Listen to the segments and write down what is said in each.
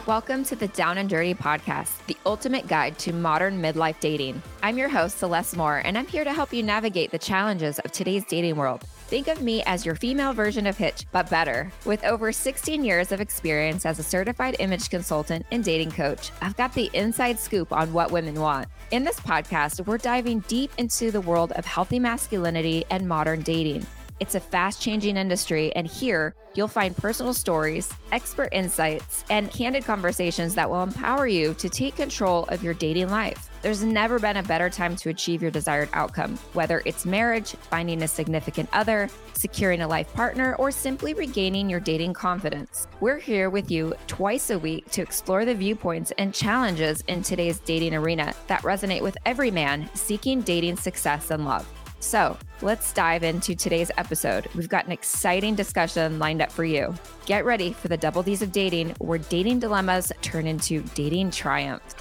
Welcome to the Down and Dirty podcast, the ultimate guide to modern midlife dating. I'm your host, Celeste Moore, and I'm here to help you navigate the challenges of today's dating world. Think of me as your female version of Hitch, but better. With over 16 years of experience as a certified image consultant and dating coach, I've got the inside scoop on what women want. In this podcast, we're diving deep into the world of healthy masculinity and modern dating. It's a fast-changing industry, and here you'll find personal stories, expert insights, and candid conversations that will empower you to take control of your dating life. There's never been a better time to achieve your desired outcome, whether it's marriage, finding a significant other, securing a life partner, or simply regaining your dating confidence. We're here with you twice a week to explore the viewpoints and challenges in today's dating arena that resonate with every man seeking dating success and love. So let's dive into today's episode. We've got an exciting discussion lined up for you. Get ready for the double D's of dating, where dating dilemmas turn into dating triumphs.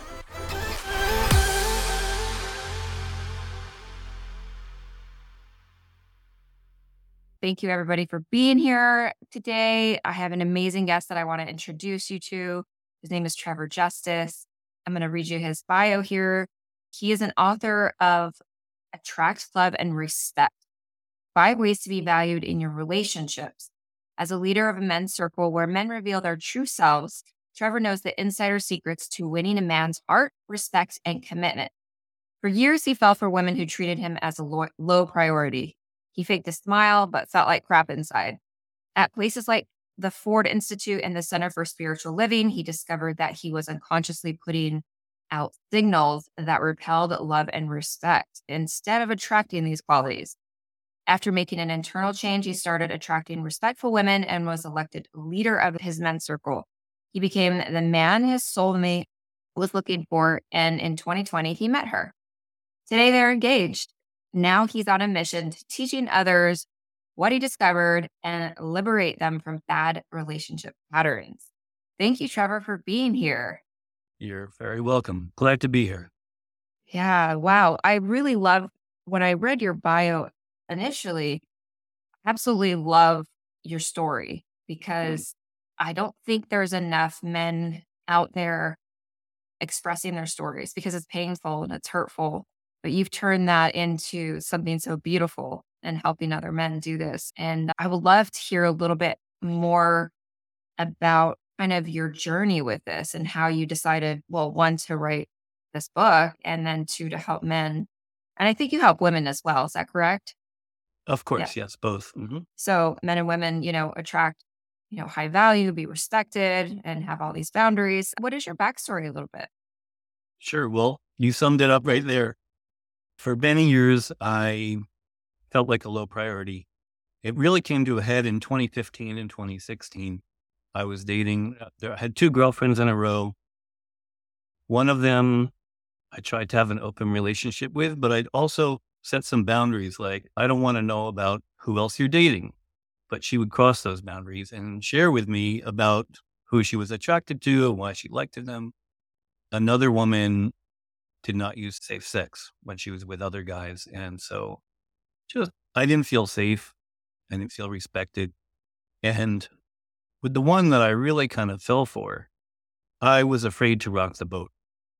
Thank you, everybody, for being here today. I have an amazing guest that I want to introduce you to. His name is Trevor Justice. I'm going to read you his bio here. He is an author of Attract, Love, and Respect: 5 Ways to be Valued in Your Relationships. As a leader of a men's circle where men reveal their true selves, Trevor knows the insider secrets to winning a man's heart, respect, and commitment. For years, he fell for women who treated him as a low priority. He faked a smile, but felt like crap inside. At places like the Ford Institute and the Center for Spiritual Living, he discovered that he was unconsciously putting out signals that repelled love and respect instead of attracting these qualities. After making an internal change, he started attracting respectful women and was elected leader of his men's circle. He became the man his soulmate was looking for, and in 2020, he met her. Today, they're engaged. Now he's on a mission to teaching others what he discovered and liberate them from bad relationship patterns. Thank you, Trevor, for being here. You're very welcome. Glad to be here. Yeah, wow. I really love, when I read your bio initially, absolutely love your story, because I don't think there's enough men out there expressing their stories, because it's painful and it's hurtful. But you've turned that into something so beautiful and helping other men do this. And I would love to hear a little bit more about kind of your journey with this and how you decided, well, one, to write this book, and then two, to help men. And I think you help women as well. Is that correct? Of course, yes, both. So men and women, attract, high value, be respected, and have all these boundaries. What is your backstory a little bit? Sure. Well, you summed it up right there. For many years, I felt like a low priority. It really came to a head in 2015 and 2016. I was dating, I had 2 girlfriends in a row. One of them I tried to have an open relationship with, but I'd also set some boundaries, like, I don't want to know about who else you're dating. But she would cross those boundaries and share with me about who she was attracted to and why she liked them. Another woman did not use safe sex when she was with other guys. And so I didn't feel safe. I didn't feel respected. And with the one that I really kind of fell for, I was afraid to rock the boat.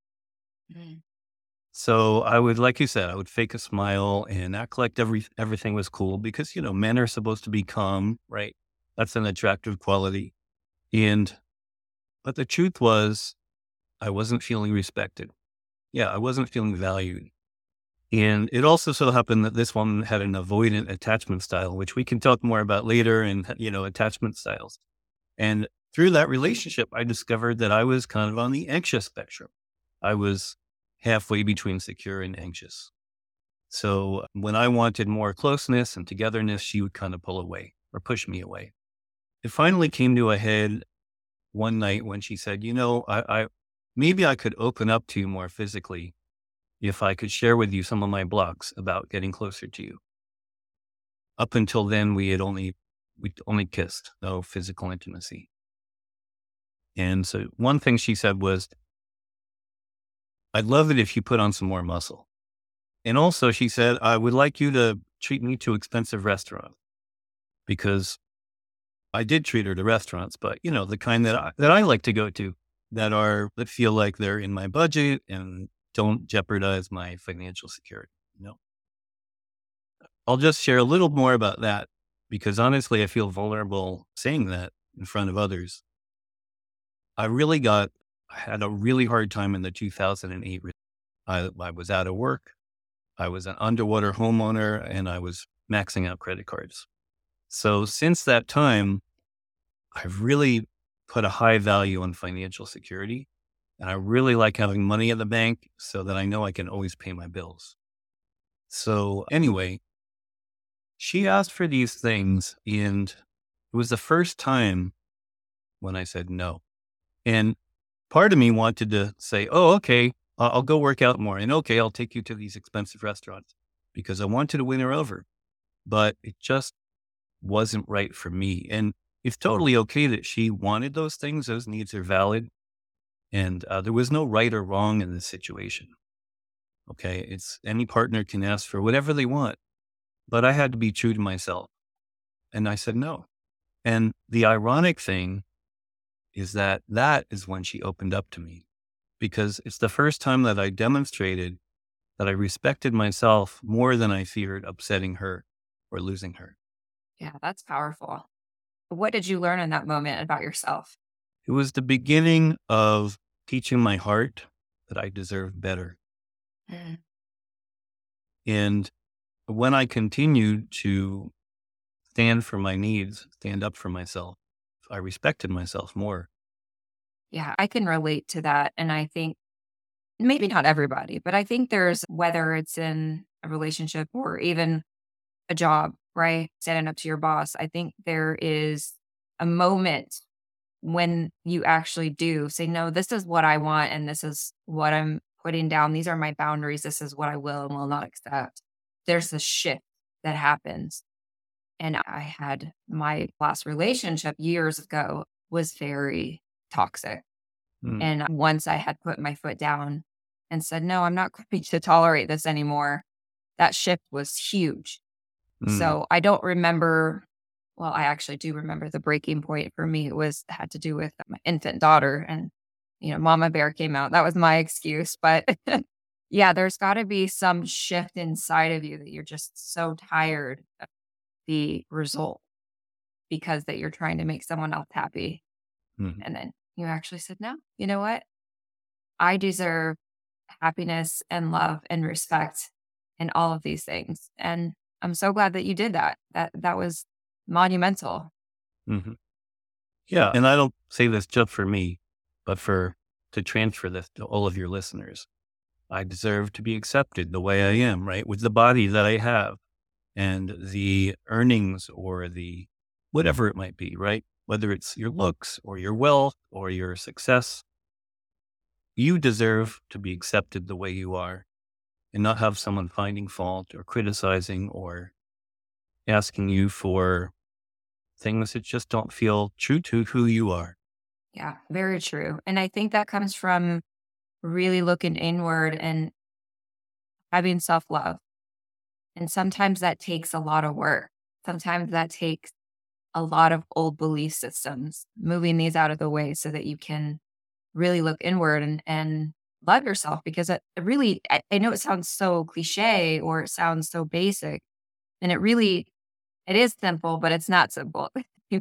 So I would, like you said, I would fake a smile and act like everything was cool, because, men are supposed to be calm, right? That's an attractive quality. But the truth was, I wasn't feeling respected. Yeah, I wasn't feeling valued. And it also so happened that this woman had an avoidant attachment style, which we can talk more about later, and, attachment styles. And through that relationship, I discovered that I was kind of on the anxious spectrum. I was halfway between secure and anxious. So when I wanted more closeness and togetherness, she would kind of pull away or push me away. It finally came to a head one night when she said, I maybe I could open up to you more physically if I could share with you some of my blocks about getting closer to you. Up until then, we'd only kissed, no physical intimacy. And so one thing she said was, I'd love it if you put on some more muscle. And also she said, I would like you to treat me to expensive restaurants, because I did treat her to restaurants, but the kind that I like to go to. that feel like they're in my budget and don't jeopardize my financial security. You know, I'll just share a little more about that because honestly, I feel vulnerable saying that in front of others. I had a really hard time in the 2008. I was out of work. I was an underwater homeowner and I was maxing out credit cards. So since that time, I've really put a high value on financial security. And I really like having money in the bank so that I know I can always pay my bills. So anyway, she asked for these things and it was the first time when I said no. And part of me wanted to say, oh, okay, I'll go work out more. And okay, I'll take you to these expensive restaurants because I wanted to win her over. But it just wasn't right for me. And it's totally okay that she wanted those things. Those needs are valid. And there was no right or wrong in this situation. Okay. It's any partner can ask for whatever they want, but I had to be true to myself. And I said no. And the ironic thing is that that is when she opened up to me because it's the first time that I demonstrated that I respected myself more than I feared upsetting her or losing her. Yeah, that's powerful. What did you learn in that moment about yourself? It was the beginning of teaching my heart that I deserve better. Mm. And when I continued to stand for my needs, stand up for myself, I respected myself more. Yeah, I can relate to that. And I think maybe not everybody, but I think there's whether it's in a relationship or even a job, right? Standing up to your boss. I think there is a moment when you actually do say, no, this is what I want and this is what I'm putting down. These are my boundaries. This is what I will and will not accept. There's a shift that happens. And I had my last relationship years ago was very toxic. Mm, And once I had put my foot down and said, no, I'm not going to tolerate this anymore, that shift was huge. mm, So I don't remember. Well, I actually do remember the breaking point for me. It was had to do with my infant daughter and, Mama Bear came out. That was my excuse. But yeah, there's got to be some shift inside of you that you're just so tired of the result because that you're trying to make someone else happy. mm. And then you actually said, no, you know what? I deserve happiness and love and respect and all of these things. And I'm so glad that you did that. That was monumental. Hmm. Yeah. And I don't say this just for me, but to transfer this to all of your listeners. I deserve to be accepted the way I am, right? With the body that I have and the earnings or the whatever it might be, right? Whether it's your looks or your wealth or your success, you deserve to be accepted the way you are and not have someone finding fault or criticizing or asking you for things that just don't feel true to who you are. Yeah, very true. And I think that comes from really looking inward and having self love. And sometimes that takes a lot of work. Sometimes that takes a lot of old belief systems, moving these out of the way so that you can really look inward and love yourself because it really, I know it sounds so cliche or it sounds so basic and it is simple, but it's not simple.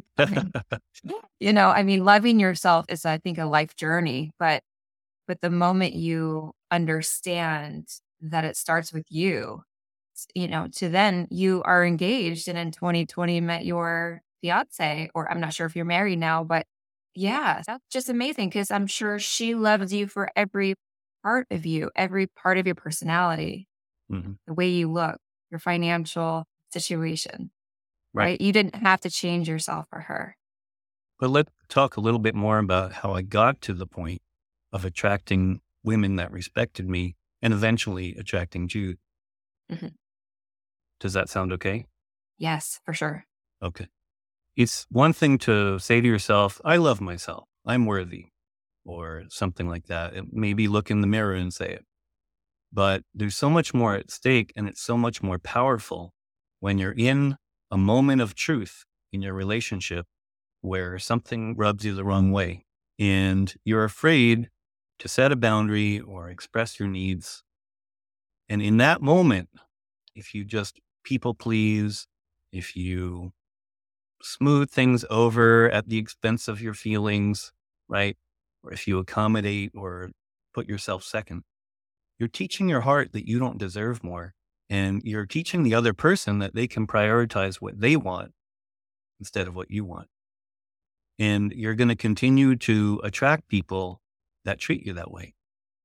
I mean, loving yourself is, I think, a life journey, but the moment you understand that it starts with you, to then you are engaged and in 2020 met your fiance, or I'm not sure if you're married now, but yeah, that's just amazing because I'm sure she loves you for every part of you, every part of your personality, Mhm. the way you look, your financial situation, Right. right? You didn't have to change yourself for her. But let's talk a little bit more about how I got to the point of attracting women that respected me and eventually attracting Jude. Mhm. Does that sound okay? Yes, for sure. Okay. It's one thing to say to yourself, I love myself. I'm worthy or something like that. Maybe look in the mirror and say it. But there's so much more at stake and it's so much more powerful when you're in a moment of truth in your relationship where something rubs you the wrong way. and you're afraid to set a boundary or express your needs. And in that moment, if you just people please, if you smooth things over at the expense of your feelings, right? Or if you accommodate or put yourself second, you're teaching your heart that you don't deserve more. And you're teaching the other person that they can prioritize what they want instead of what you want. And you're going to continue to attract people that treat you that way.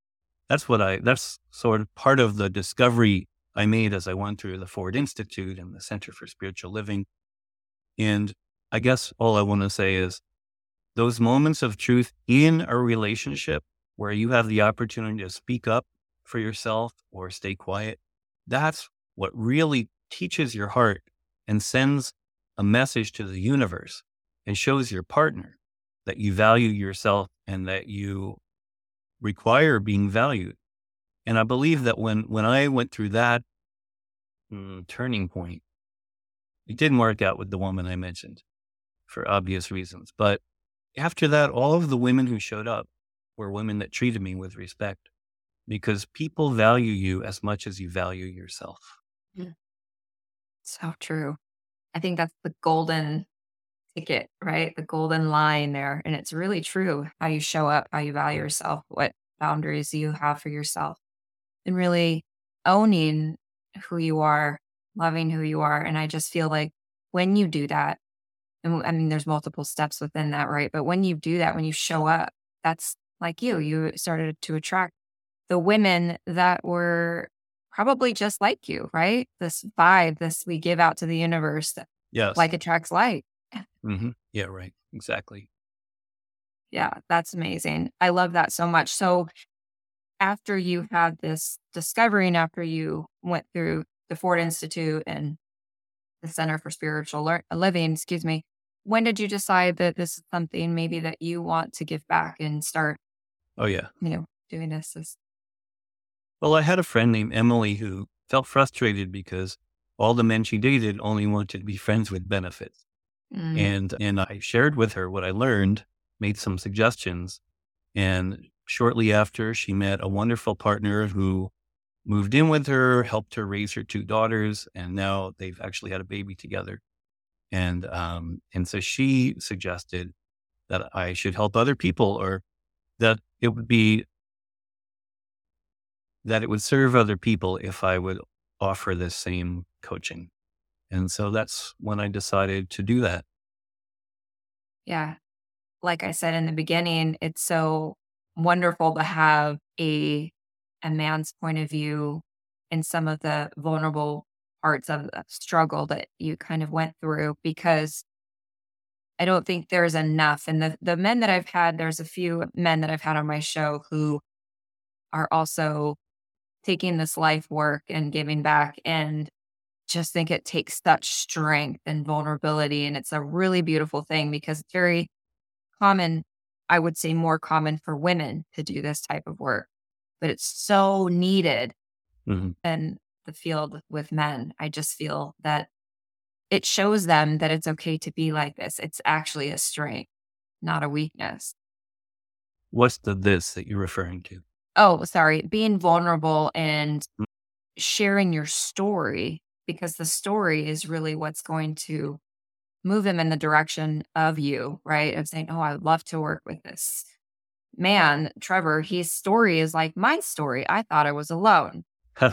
That's sort of part of the discovery I made as I went through the Ford Institute and the Center for Spiritual Living. And I guess all I want to say is those moments of truth in a relationship where you have the opportunity to speak up for yourself or stay quiet, that's what really teaches your heart and sends a message to the universe and shows your partner that you value yourself and that you require being valued. And I believe that when I went through that turning point, it didn't work out with the woman I mentioned for obvious reasons. But after that, all of the women who showed up were women that treated me with respect because people value you as much as you value yourself. Mm. So true. I think that's the golden ticket, right? The golden line there. And it's really true how you show up, how you value yourself, what boundaries you have for yourself, and really owning who you are, loving who you are. And I just feel like when you do that, and I mean, there's multiple steps within that, right? But when you do that, when you show up, that's like you started to attract the women that were probably just like you, right? This vibe, this we give out to the universe that Yes. like attracts like. Yeah, right. Exactly. Yeah, that's amazing. I love that so much. So after you had this discovery and after you went through the Ford Institute and the Center for Spiritual Living, excuse me, when did you decide that this is something maybe that you want to give back and start, Oh, yeah. doing this? Well, I had a friend named Emily who felt frustrated because all the men she dated only wanted to be friends with benefits. Mm, And I shared with her what I learned, made some suggestions. And shortly after, she met a wonderful partner who moved in with her, helped her raise her two daughters, and now they've actually had a baby together. And so she suggested that I should help other people, or that it would be that it would serve other people if I would offer this same coaching. And so that's when I decided to do that. yeah. Like I said in the beginning, it's so wonderful to have a man's point of view in some of the vulnerable parts of the struggle that you kind of went through because I don't think there's enough. And the men that I've had, there's a few men that I've had on my show who are also taking this life work and giving back and just think it takes such strength and vulnerability. And it's a really beautiful thing because it's very common, I would say more common for women to do this type of work, but it's so needed Mhm. in the field with men. I just feel that it shows them that it's okay to be like this. It's actually a strength, not a weakness. What's the this that you're referring to? Oh, sorry, being vulnerable and Mm. sharing your story because the story is really what's going to move them in the direction of you, right? Of saying, "Oh, I would love to work with this man, Trevor. His story is like my story. I thought I was alone."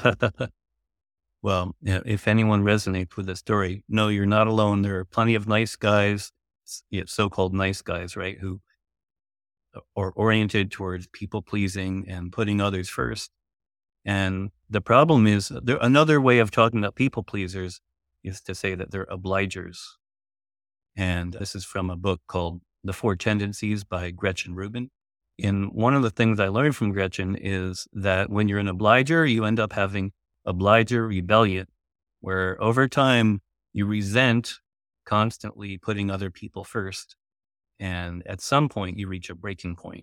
Well, yeah, if anyone resonates with the story, no, you're not alone. There are plenty of nice guys, so-called nice guys, right, who are oriented towards people pleasing and putting others first. And the problem is, another way of talking about people pleasers is to say that they're obligers. And this is from a book called The Four Tendencies by Gretchen Rubin. And one of the things I learned from Gretchen is that when you're an obliger, you end up having obliger rebellion, where over time you resent constantly putting other people first. And at some point, you reach a breaking point.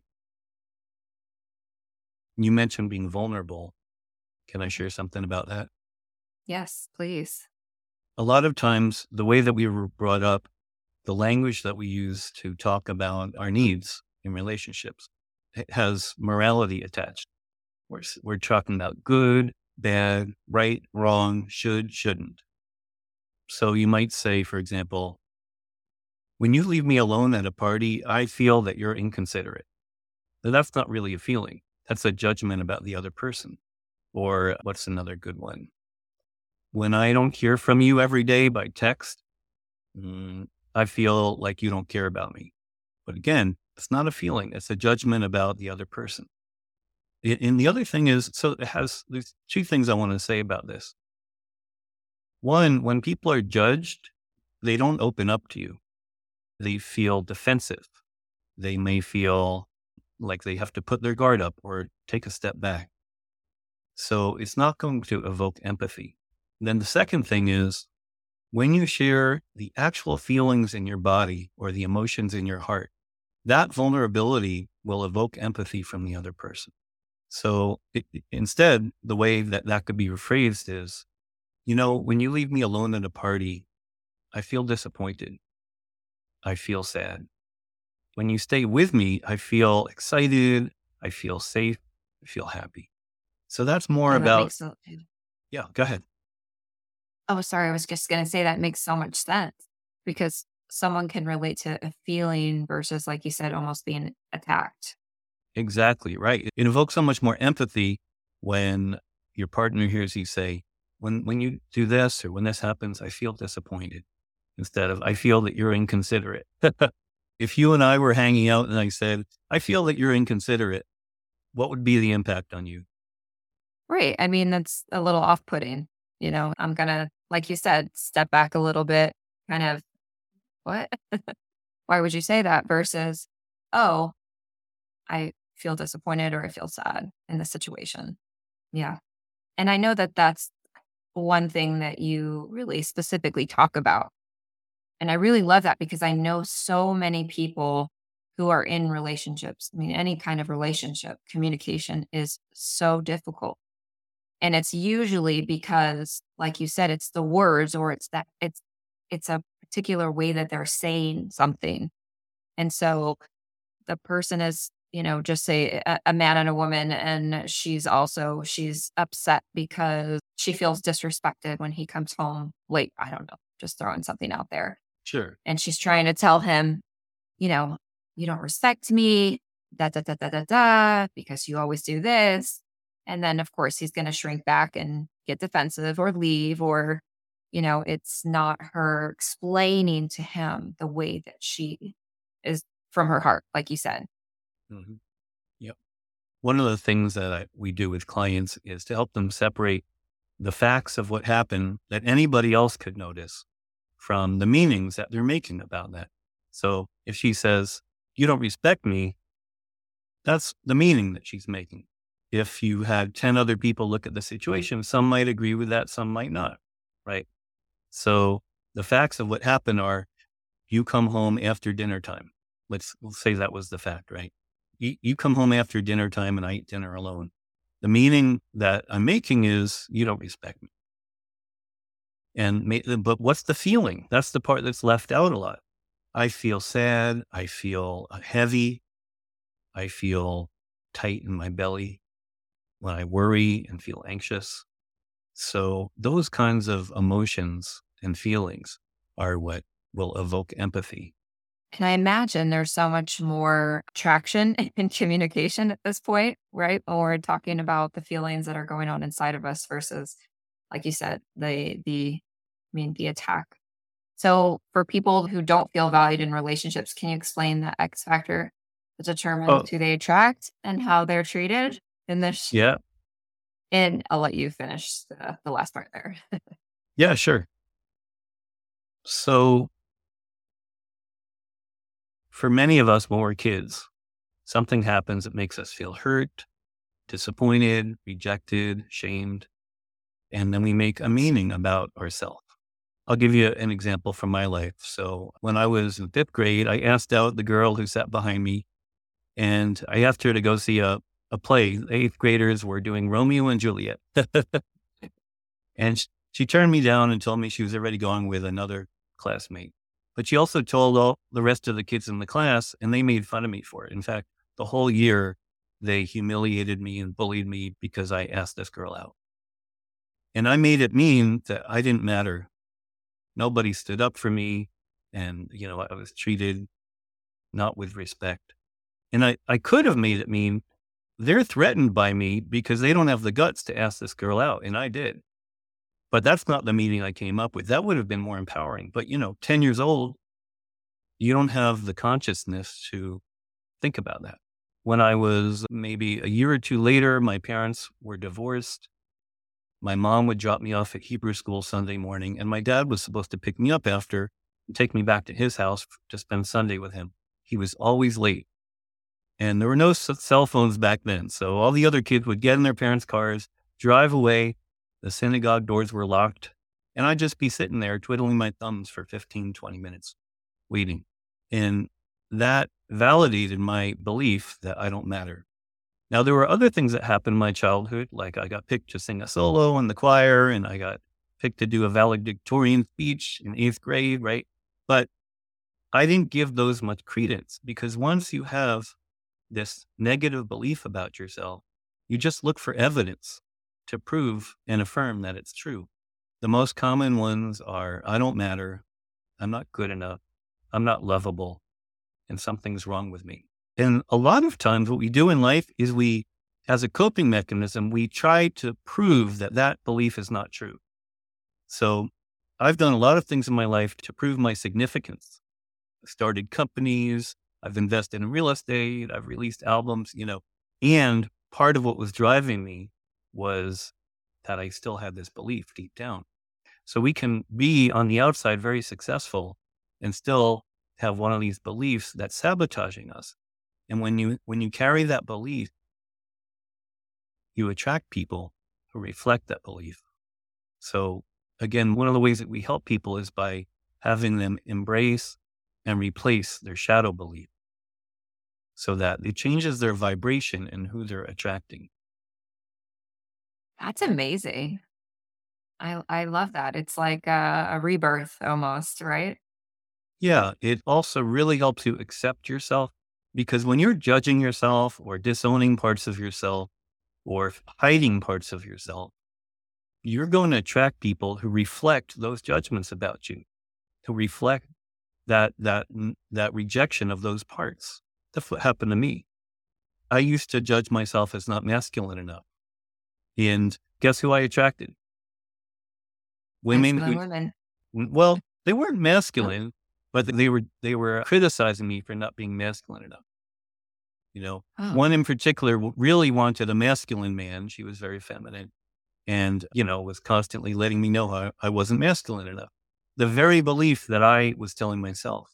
You mentioned being vulnerable. Can I share something about that? Yes, please. A lot of times, the way that we were brought up, the language that we use to talk about our needs in relationships. It has morality attached. We're talking about good, bad, right, wrong, should, shouldn't. So you might say, for example, when you leave me alone at a party, I feel that you're inconsiderate. But that's not really a feeling. That's a judgment about the other person. Or what's another good one? When I don't hear from you every day by text, I feel like you don't care about me. But again, it's not a feeling. It's a judgment about the other person. And the other thing is, there's two things I want to say about this. One, when people are judged, they don't open up to you. They feel defensive. They may feel like they have to put their guard up or take a step back. So it's not going to evoke empathy. Then the second thing is, when you share the actual feelings in your body or the emotions in your heart, that vulnerability will evoke empathy from the other person. So instead, the way that could be rephrased is, when you leave me alone at a party, I feel disappointed. I feel sad. When you stay with me, I feel excited. I feel safe. I feel happy. So that's more Yeah, that about, makes yeah, go ahead. oh, sorry. I was just going to say that makes so much sense because someone can relate to a feeling versus, like you said, almost being attacked. Exactly, right. It evokes so much more empathy when your partner hears you say, when you do this or when this happens, I feel disappointed, instead of I feel that you're inconsiderate. If you and I were hanging out and I said, I feel that you're inconsiderate, what would be the impact on you? Right. I mean, that's a little off putting. I'm going to, like you said, step back a little bit, kind of, what? Why would you say that? Versus, oh, I feel disappointed or I feel sad in this situation. Yeah. And I know that that's one thing that you really specifically talk about. And I really love that because I know so many people who are in relationships. I mean, any kind of relationship, communication is so difficult. And it's usually because, like you said, it's the words or it's a particular way that they're saying something. And so the person is, just say a man and a woman, and she's upset because she feels disrespected when he comes home late. I don't know, just throwing something out there. Sure. And she's trying to tell him, you know, you don't respect me, da da da da da da, because you always do this. And then of course he's gonna shrink back and get defensive or leave, or, it's not her explaining to him the way that she is from her heart, like you said. hmm Yep. One of the things that we do with clients is to help them separate the facts of what happened that anybody else could notice from the meanings that they're making about that. So if she says, you don't respect me, that's the meaning that she's making. If you had 10 other people look at the situation, some might agree with that, some might not. Right. So the facts of what happened are, you come home after dinner time. We'll say that was the fact, right? You come home after dinner time and I eat dinner alone. The meaning that I'm making is, you don't respect me. But what's the feeling? That's the part that's left out a lot. I feel sad. I feel heavy. I feel tight in my belly when I worry and feel anxious. So those kinds of emotions and feelings are what will evoke empathy. And I imagine there's so much more traction in communication at this point, right? When we're talking about the feelings that are going on inside of us versus, like you said, the attack. So for people who don't feel valued in relationships, can you explain the X factor that determines Oh, who they attract and how they're treated in this? yeah. And I'll let you finish the last part there. Yeah, sure. So for many of us, when we're kids, something happens that makes us feel hurt, disappointed, rejected, shamed, and then we make a meaning about ourselves. I'll give you an example from my life. So when I was in fifth grade, I asked out the girl who sat behind me, and I asked her to go see a play. The eighth graders were doing Romeo and Juliet. And she turned me down and told me she was already going with another classmate. But she also told all the rest of the kids in the class, and they made fun of me for it. In fact, the whole year, they humiliated me and bullied me because I asked this girl out. And I made it mean that I didn't matter. Nobody stood up for me. And, I was treated not with respect. And I could have made it mean they're threatened by me because they don't have the guts to ask this girl out. And I did. But that's not the meaning I came up with. That would have been more empowering. But, 10 years old, you don't have the consciousness to think about that. When I was maybe a year or two later, my parents were divorced. My mom would drop me off at Hebrew school Sunday morning, and my dad was supposed to pick me up after and take me back to his house to spend Sunday with him. He was always late. And there were no cell phones back then. So all the other kids would get in their parents' cars, drive away. The synagogue doors were locked. And I'd just be sitting there twiddling my thumbs for 15, 20 minutes, waiting. And that validated my belief that I don't matter. Now, there were other things that happened in my childhood, like I got picked to sing a solo in the choir, and I got picked to do a valedictorian speech in 8th grade, right? But I didn't give those much credence, because once you have this negative belief about yourself, you just look for evidence to prove and affirm that it's true. The most common ones are, I don't matter, I'm not good enough, I'm not lovable, and something's wrong with me. And a lot of times what we do in life is as a coping mechanism, we try to prove that that belief is not true. So I've done a lot of things in my life to prove my significance. I started companies, I've invested in real estate, I've released albums, and part of what was driving me was that I still had this belief deep down. So we can be on the outside very successful and still have one of these beliefs that's sabotaging us. And when you carry that belief, you attract people who reflect that belief. So again, one of the ways that we help people is by having them embrace and replace their shadow belief so that it changes their vibration and who they're attracting. That's amazing. I love that. It's like a rebirth almost, right? Yeah, it also really helps you accept yourself, because when you're judging yourself or disowning parts of yourself or hiding parts of yourself, you're going to attract people who reflect those judgments about you, who reflect that rejection of those parts. That's what happened to me. I used to judge myself as not masculine enough. And guess who I attracted? Women Masculine women. well, they weren't masculine, but they were criticizing me for not being masculine enough. Oh, One in particular really wanted a masculine man. She was very feminine and, was constantly letting me know I wasn't masculine enough. The very belief that I was telling myself.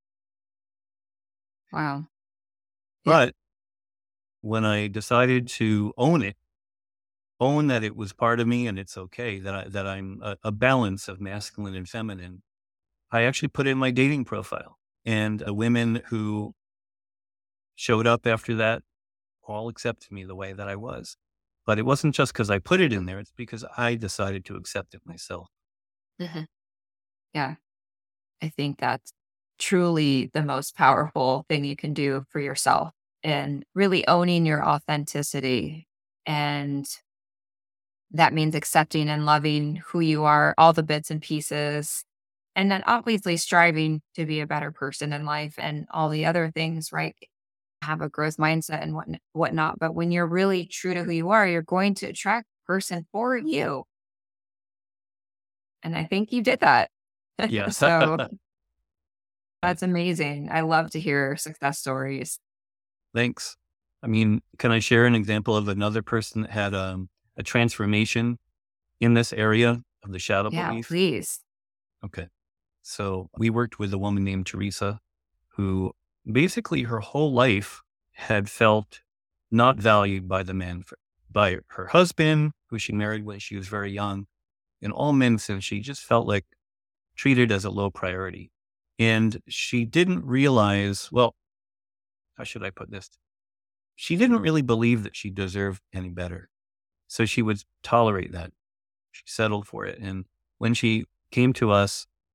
wow. Yeah. But when I decided to own that it was part of me and it's okay, that I'm a balance of masculine and feminine, I actually put it in my dating profile. And women who showed up after that all accepted me the way that I was. But it wasn't just because I put it in there. It's because I decided to accept it myself. Mhm. Yeah. I think that's truly the most powerful thing you can do for yourself, and really owning your authenticity. And that means accepting and loving who you are, all the bits and pieces, and then obviously striving to be a better person in life and all the other things, right? Have a growth mindset and whatnot. But when you're really true to who you are, you're going to attract a person for you. And I think you did that. Yes. So that's amazing. I love to hear success stories. Thanks. I mean, can I share an example of another person that had a transformation in this area of the shadow Yeah, belief? please. Okay. So we worked with a woman named Teresa who basically her whole life had felt not valued by the man, by her husband, who she married when she was very young, and all men since. She just felt like treated as a low priority. And she didn't realize, well, how should I put this? She didn't really believe that she deserved any better. So she would tolerate that. She settled for it. And when she came to us,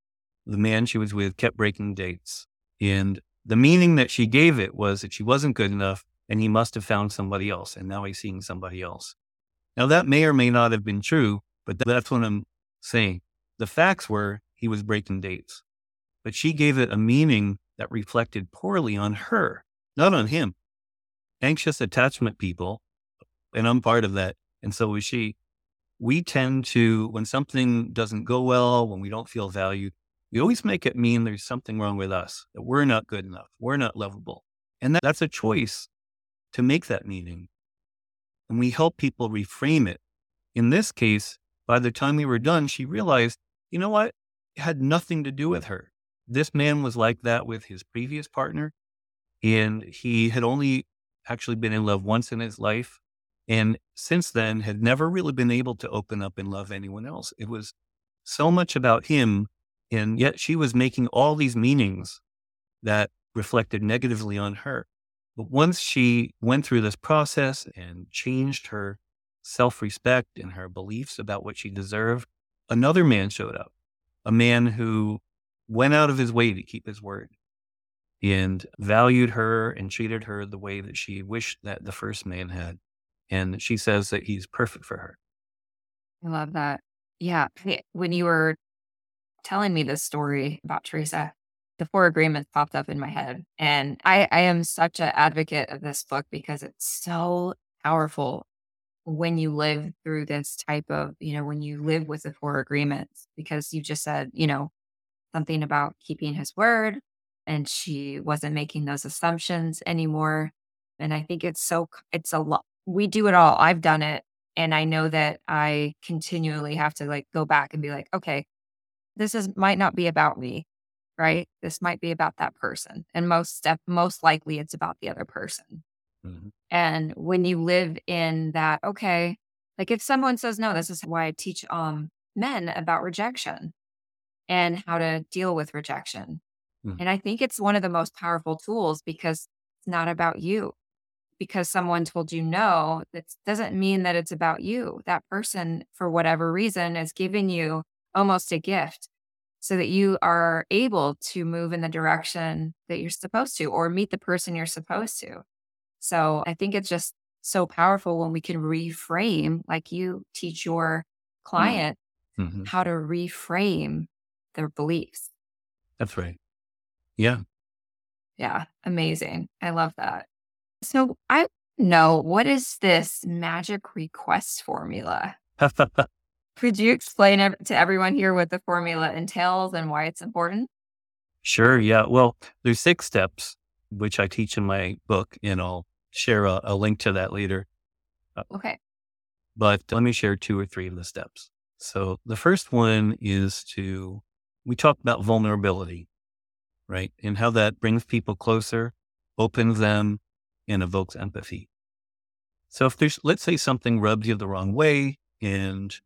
the man she was with kept breaking dates. And the meaning that she gave it was that she wasn't good enough and he must have found somebody else. And now he's seeing somebody else. Now, that may or may not have been true, but that's what I'm saying. The facts were he was breaking dates, but she gave it a meaning that reflected poorly on her, not on him. Anxious attachment people, and I'm part of that, and so is she, we tend to, when something doesn't go well, when we don't feel valued, we always make it mean there's something wrong with us, that we're not good enough, we're not lovable. And that's a choice to make that meaning. And we help people reframe it. In this case, by the time we were done, she realized, you know what? It had nothing to do with her. This man was like that with his previous partner, and he had only actually been in love once in his life. And since then had never really been able to open up and love anyone else. It was so much about him. And yet she was making all these meanings that reflected negatively on her. But once she went through this process and changed her self-respect and her beliefs about what she deserved, another man showed up, a man who went out of his way to keep his word and valued her and treated her the way that she wished that the first man had. And she says that he's perfect for her. I love that. Yeah. When you were telling me this story about Teresa, the four agreements popped up in my head. And I am such an advocate of this book because it's so powerful when you live through this type of, when you live with the four agreements, because you just said, something about keeping his word and she wasn't making those assumptions anymore. And I think it's a lot. We do it all. I've done it. And I know that I continually have to like go back and be like, okay, might not be about me, right? This might be about that person. And most likely it's about the other person. Mhm. And when you live in that, okay, like if someone says no, this is why I teach men about rejection and how to deal with rejection. Mhm. And I think it's one of the most powerful tools because it's not about you. Because someone told you no, that doesn't mean that it's about you. That person, for whatever reason, is giving you almost a gift so that you are able to move in the direction that you're supposed to or meet the person you're supposed to. So I think it's just so powerful when we can reframe, like you teach your client Mhm. how to reframe their beliefs. That's right. Yeah. Yeah, amazing. I love that. So I know, what is this magic request formula? Could you explain to everyone here what the formula entails and why it's important? Sure. Yeah. Well, there's 6 steps, which I teach in my book, and I'll share a link to that later. Uh, Okay. But let me share 2 or 3 of the steps. So the first one is we talk about vulnerability, right? And how that brings people closer, opens them, and evokes empathy. So if let's say something rubs you the wrong way and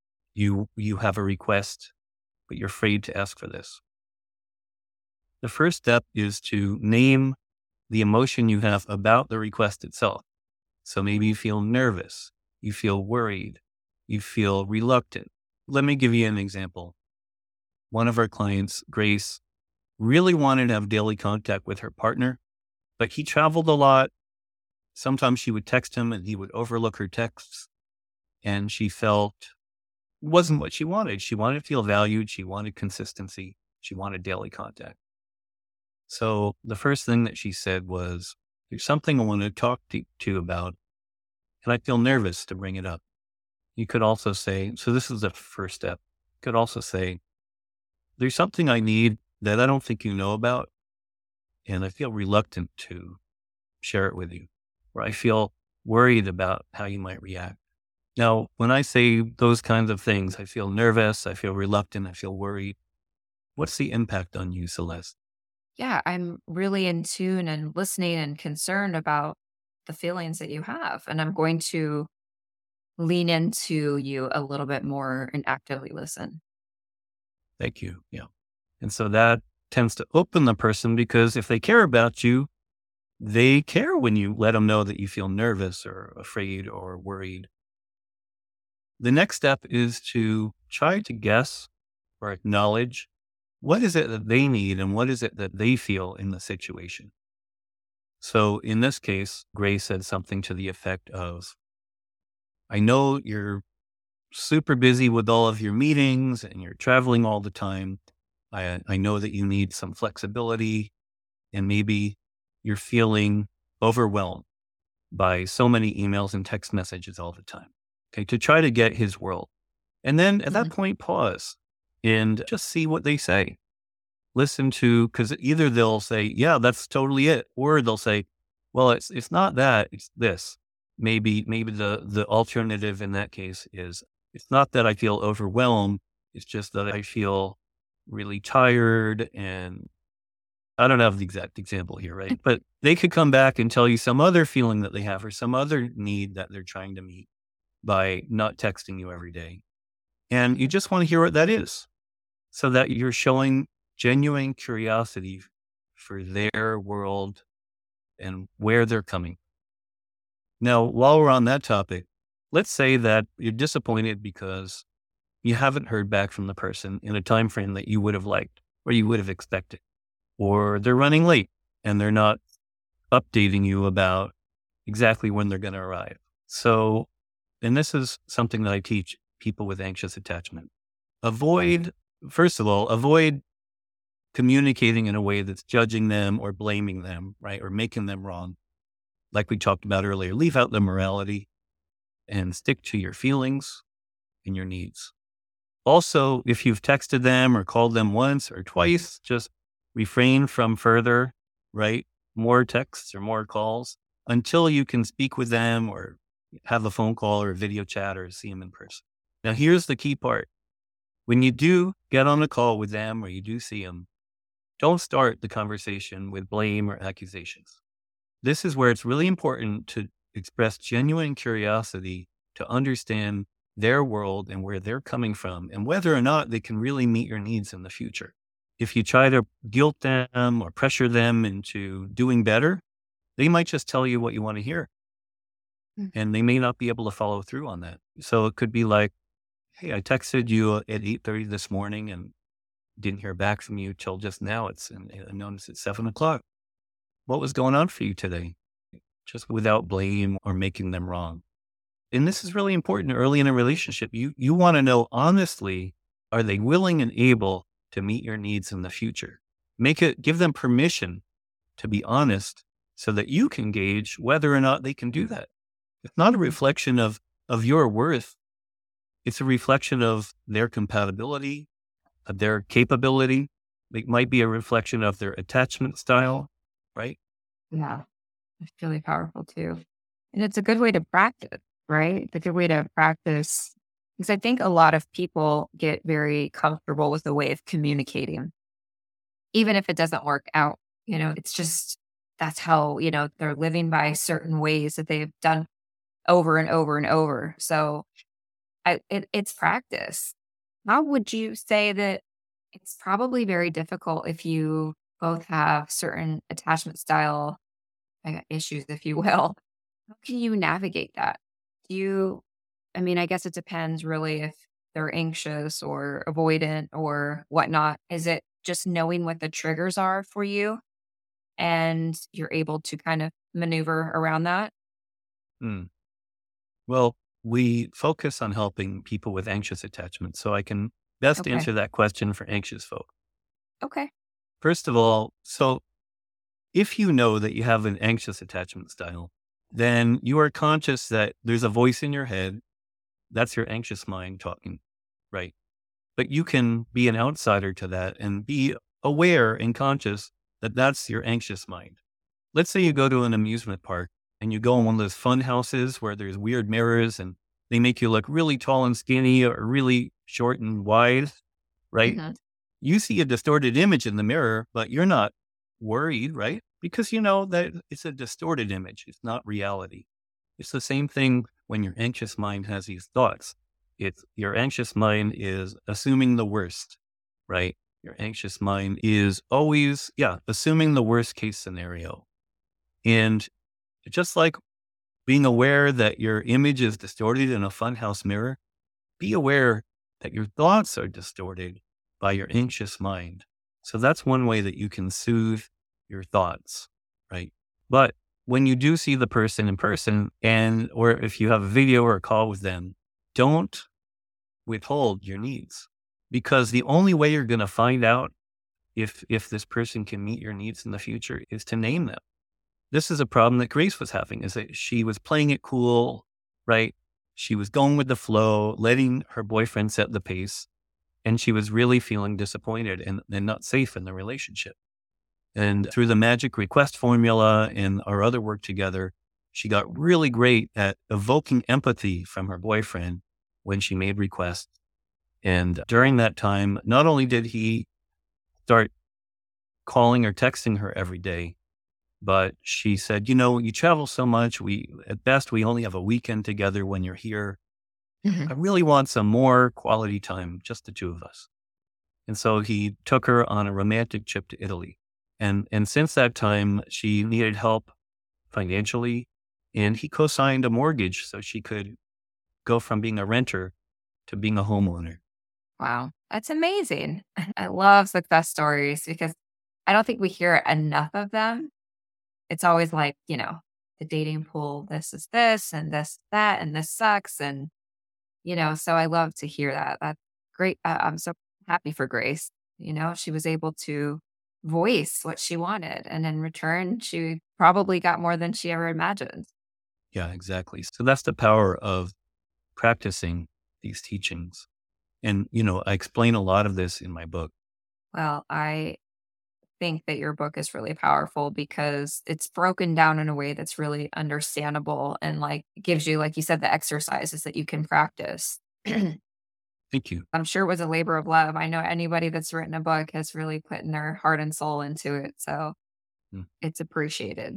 you have a request, but you're afraid to ask for this. The first step is to name the emotion you have about the request itself. So maybe you feel nervous, you feel worried, you feel reluctant. Let me give you an example. One of our clients, Grace, really wanted to have daily contact with her partner, but he traveled a lot. Sometimes she would text him and he would overlook her texts. And she felt it wasn't what she wanted. She wanted to feel valued. She wanted consistency. She wanted daily contact. So the first thing that she said was, there's something I want to talk to you about, and I feel nervous to bring it up. You could also say, so this is the first step. You could also say, there's something I need that I don't think you know about, and I feel reluctant to share it with you, or I feel worried about how you might react. Now, when I say those kinds of things, I feel nervous, I feel reluctant, I feel worried. What's the impact on you, Celeste? Yeah, I'm really in tune and listening and concerned about the feelings that you have. And I'm going to lean into you a little bit more and actively listen. Thank you. Yeah. And so that tends to open the person because if they care about you, they care when you let them know that you feel nervous or afraid or worried. The next step is to try to guess or acknowledge what is it that they need and what is it that they feel in the situation? So in this case, Grace said something to the effect of, I know you're super busy with all of your meetings and you're traveling all the time. I know that you need some flexibility and maybe you're feeling overwhelmed by so many emails and text messages all the time. Okay. To try to get his world. And then at that Mhm. point, pause and just see what they say. Listen to, because either they'll say, yeah, that's totally it. Or they'll say, well, it's not that, it's this. Maybe the alternative in that case is, it's not that I feel overwhelmed. It's just that I feel really tired. And I don't have the exact example here, right? But they could come back and tell you some other feeling that they have or some other need that they're trying to meet by not texting you every day. And you just want to hear what that is so that you're showing genuine curiosity for their world and where they're coming. Now, while we're on that topic, let's say that you're disappointed because you haven't heard back from the person in a time frame that you would have liked or you would have expected, or they're running late and they're not updating you about exactly when they're going to arrive. So, and this is something that I teach people with anxious attachment. Avoid, first of all, avoid communicating in a way that's judging them or blaming them, right? Or making them wrong. Like we talked about earlier, leave out the morality and stick to your feelings and your needs. Also, if you've texted them or called them once or twice, just refrain from further, right? More texts or more calls until you can speak with them or have a phone call or a video chat or see them in person. Now, here's the key part. When you do get on a call with them or you do see them, don't start the conversation with blame or accusations. This is where it's really important to express genuine curiosity to understand their world and where they're coming from and whether or not they can really meet your needs in the future. If you try to guilt them or pressure them into doing better, they might just tell you what you want to hear Mm. and they may not be able to follow through on that. So it could be like, hey, I texted you at 8:30 this morning and didn't hear back from you till just now. And I noticed it's 7 o'clock. What was going on for you today? Just without blame or making them wrong. And this is really important early in a relationship. You want to know honestly, are they willing and able to meet your needs in the future? Give them permission to be honest so that you can gauge whether or not they can do that. It's not a Mhm. reflection of your worth. It's a reflection of their compatibility, of their capability. It might be a reflection of their attachment style, right? Yeah, it's really powerful too. And it's a good way to practice, right? It's a good way to practice because I think a lot of people get very comfortable with the way of communicating, even if it doesn't work out. It's just that's how, they're living by certain ways that they've done over and over and over. So it's practice. How would you say that it's probably very difficult if you both have certain attachment style issues, if you will? How can you navigate that? I mean, I guess it depends really if they're anxious or avoidant or whatnot. Is it just knowing what the triggers are for you and you're able to kind of maneuver around that? Hmm. Well, we focus on helping people with anxious attachment. So I can best Okay. answer that question for anxious folk. Okay. First of all, so if you know that you have an anxious attachment style, then you are conscious that there's a voice in your head. That's your anxious mind talking, right? But you can be an outsider to that and be aware and conscious that that's your anxious mind. Let's say you go to an amusement park and you go in one of those fun houses where there's weird mirrors and they make you look really tall and skinny or really short and wide, right? Hmm. You see a distorted image in the mirror, but you're not worried, right? Because you know that it's a distorted image. It's not reality. It's the same thing when your anxious mind has these thoughts. It's your anxious mind is assuming the worst, right? Your anxious mind is always, assuming the worst case scenario. And just like being aware that your image is distorted in a funhouse mirror, be aware that your thoughts are distorted by your anxious mind. So that's one way that you can soothe your thoughts, right? But when you do see the person in person or if you have a video or a call with them, don't withhold your needs, because the only way you're going to find out if this person can meet your needs in the future is to name them. This is a problem that Grace was having, is that she was playing it cool, right? She was going with the flow, letting her boyfriend set the pace, and she was really feeling disappointed and not safe in the relationship. And through the magic request formula and our other work together, she got really great at evoking empathy from her boyfriend when she made requests. And during that time, not only did he start calling or texting her every day, but she said, you travel so much. At best, we only have a weekend together when you're here. Mhm. I really want some more quality time, just the two of us. And so he took her on a romantic trip to Italy. And since that time, she needed help financially, and he co-signed a mortgage so she could go from being a renter to being a homeowner. Wow, that's amazing. I love success stories because I don't think we hear enough of them. It's always like, the dating pool, this is this and this, that, and this sucks. And, so I love to hear that. That's great. I'm so happy for Grace. She was able to voice what she wanted. And in return, she probably got more than she ever imagined. Yeah, exactly. So that's the power of practicing these teachings. And, I explain a lot of this in my book. Well, I think that your book is really powerful because it's broken down in a way that's really understandable and like gives you, like you said, the exercises that you can practice. Thank you. I'm sure it was a labor of love. I know anybody that's written a book has really put in their heart and soul into it. So Mm. it's appreciated.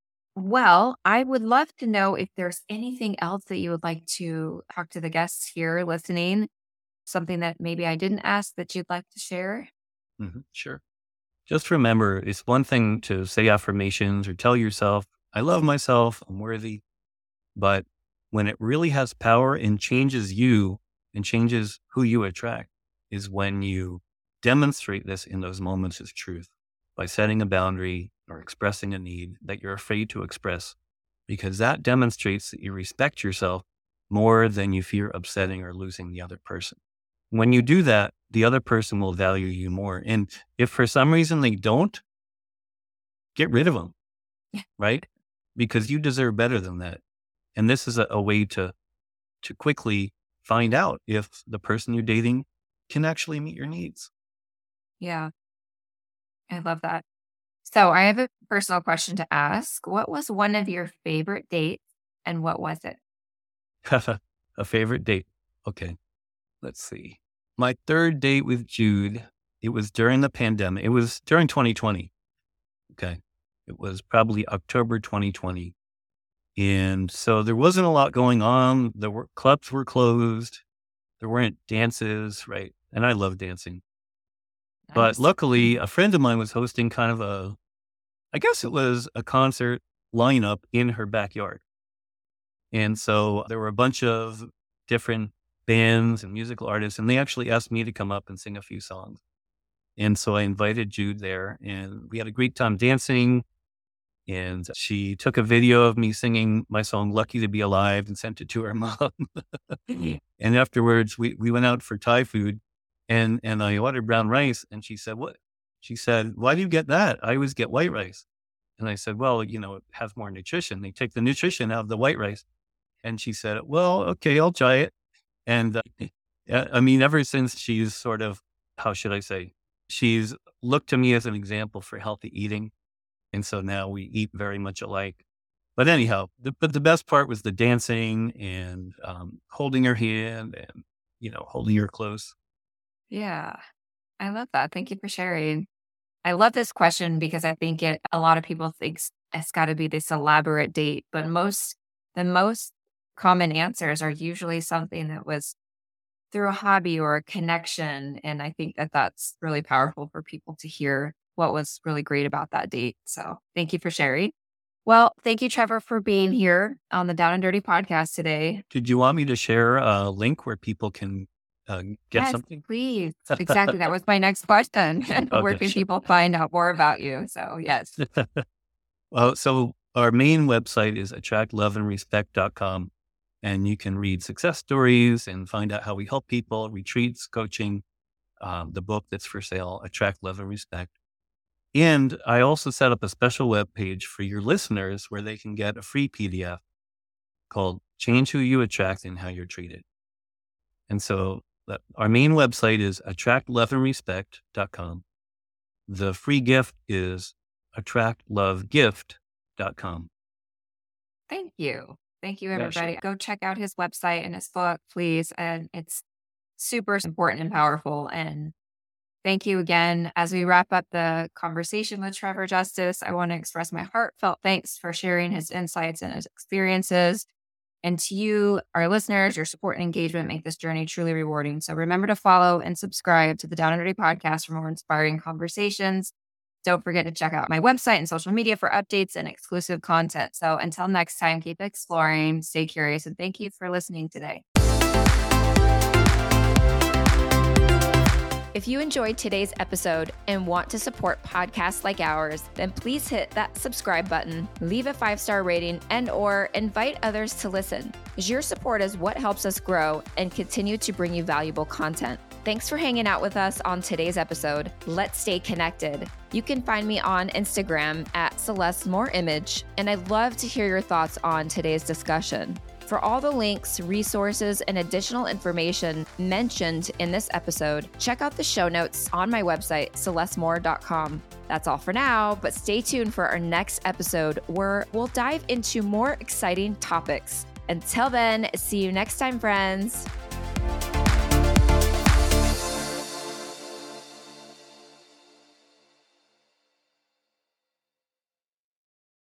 Well, I would love to know if there's anything else that you would like to talk to the guests here listening, something that maybe I didn't ask that you'd like to share. Sure. Just remember, it's one thing to say affirmations or tell yourself, I love myself, I'm worthy. But when it really has power and changes you and changes who you attract is when you demonstrate this in those moments of truth by setting a boundary or expressing a need that you're afraid to express, because that demonstrates that you respect yourself more than you fear upsetting or losing the other person. When you do that, the other person will value you more. And if for some reason they don't, get rid of them, Yeah. right? Because you deserve better than that. And this is a way to quickly find out if the person you're dating can actually meet your needs. Yeah, I love that. So I have a personal question to ask. What was one of your favorite dates and what was it? A favorite date. Okay, let's see. My third date with Jude, it was during the pandemic. It was during 2020. Okay. It was probably October 2020. And so there wasn't a lot going on. Clubs were closed. There weren't dances, right? And I love dancing. But Nice. luckily, a friend of mine was hosting kind of I guess it was a concert lineup in her backyard. And so there were a bunch of different bands and musical artists, and they actually asked me to come up and sing a few songs. And so I invited Jude there, and we had a great time dancing. And she took a video of me singing my song "Lucky to Be Alive" and sent it to her mom. And afterwards, we went out for Thai food, and I ordered brown rice. And she said, "What?" She said, "Why do you get that? I always get white rice." And I said, "Well, it has more nutrition. They take the nutrition out of the white rice." And she said, "Well, okay, I'll try it." And I mean, ever since she's sort of, how should I say, she's looked to me as an example for healthy eating. And so now we eat very much alike. But anyhow, but the best part was the dancing and holding her hand and, holding her close. Yeah, I love that. Thank you for sharing. I love this question because I think a lot of people think it's got to be this elaborate date, but the most common answers are usually something that was through a hobby or a connection. And I think that that's really powerful for people to hear what was really great about that date. So thank you for sharing. Well, thank you, Trevor, for being here on the Down and Dirty podcast today. Did you want me to share a link where people can get Yes, something? please. Exactly. That was my next question. Where Okay, can sure. people find out more about you? So, yes. Well, so our main website is attractloveandrespect.com, and you can read success stories and find out how we help people, retreats, coaching, the book that's for sale, Attract, Love, and Respect. And I also set up a special web page for your listeners where they can get a free PDF called Change Who You Attract and How You're Treated. And so our main website is attractloveandrespect.com. The free gift is attractlovegift.com. Thank you. Thank you, Yeah, sure. everybody. Go check out his website and his book, please. And it's super important and powerful. And thank you again. As we wrap up the conversation with Trevor Justice, I want to express my heartfelt thanks for sharing his insights and his experiences. And to you, our listeners, your support and engagement make this journey truly rewarding. So remember to follow and subscribe to the Down and Dirty Podcast for more inspiring conversations. Don't forget to check out my website and social media for updates and exclusive content. So until next time, keep exploring, stay curious, and thank you for listening today. If you enjoyed today's episode and want to support podcasts like ours, then please hit that subscribe button, leave a 5-star rating, and/or invite others to listen. Your support is what helps us grow and continue to bring you valuable content. Thanks for hanging out with us on today's episode. Let's stay connected. You can find me on Instagram at Celeste Moore Image, and I'd love to hear your thoughts on today's discussion. For all the links, resources, and additional information mentioned in this episode, check out the show notes on my website, celestemore.com. That's all for now, but stay tuned for our next episode where we'll dive into more exciting topics. Until then, see you next time, friends.